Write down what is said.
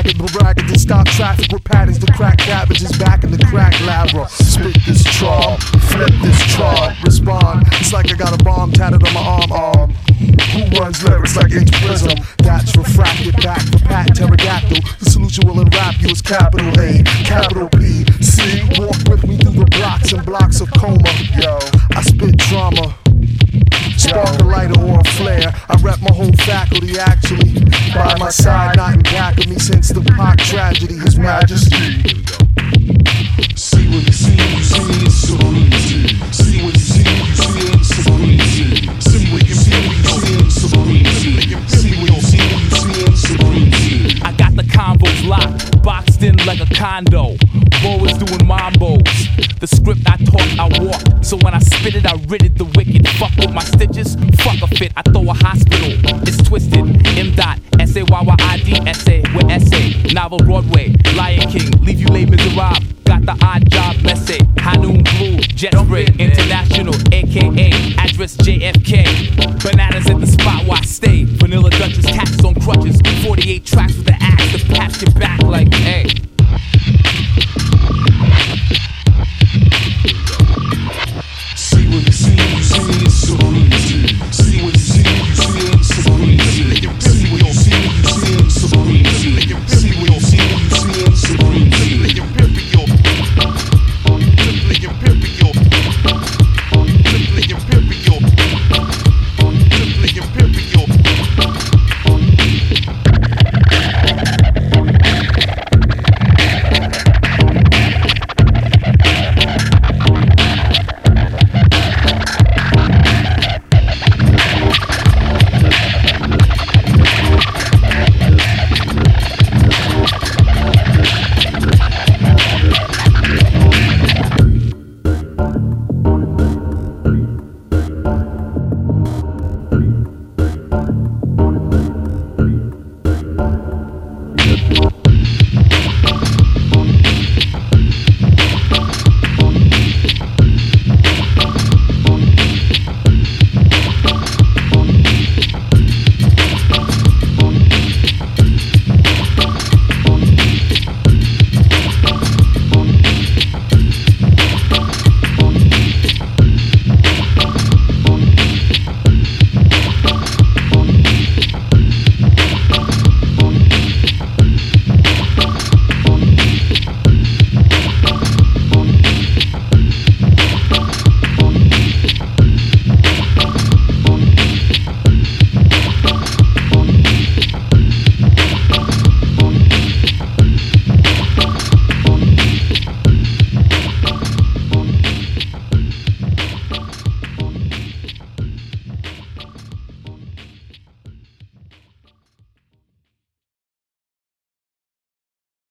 ragged, but ragged to stop traffic with patties to crack cabbages back in the crack lavra. Spit this charm, flip this charm, respond. It's like I got a bomb tatted on my arm. Who runs lyrics like H Prism? That's refracted back for Pat Pterodactyl. The solution will enwrap you as capital A, capital B, C. Walk with me through the blocks and blocks of coma. Yo, I spit drama. Spark a lighter or a flare. I rep my whole faculty actually. By my side, not in back of me since the Pac tragedy, His Majesty. See what you see, you see, it's so easy. See what you see, you see, it's so easy. See what you see, you see, it's so easy. See what you see, you see, it's so easy. I got the combos locked, boxed in like a condo. Bo is doing mambos. The script I taught, I walk. So when I spit it, I rid it the wicked. Fuck with my stitches, fuck a fit. I throw a hospital. It's twisted. M. S-A-Y-Y-I-D, essay with essay. Novel Broadway, Lion King, leave you les miserables. Got the odd job messy. Hanoon Blue, Jet Spray, International, aka address JFK. Bananas at the spot where I stay. Vanilla Duchess, cats on crutches. 48 tracks with the axe to patch your back like, hey.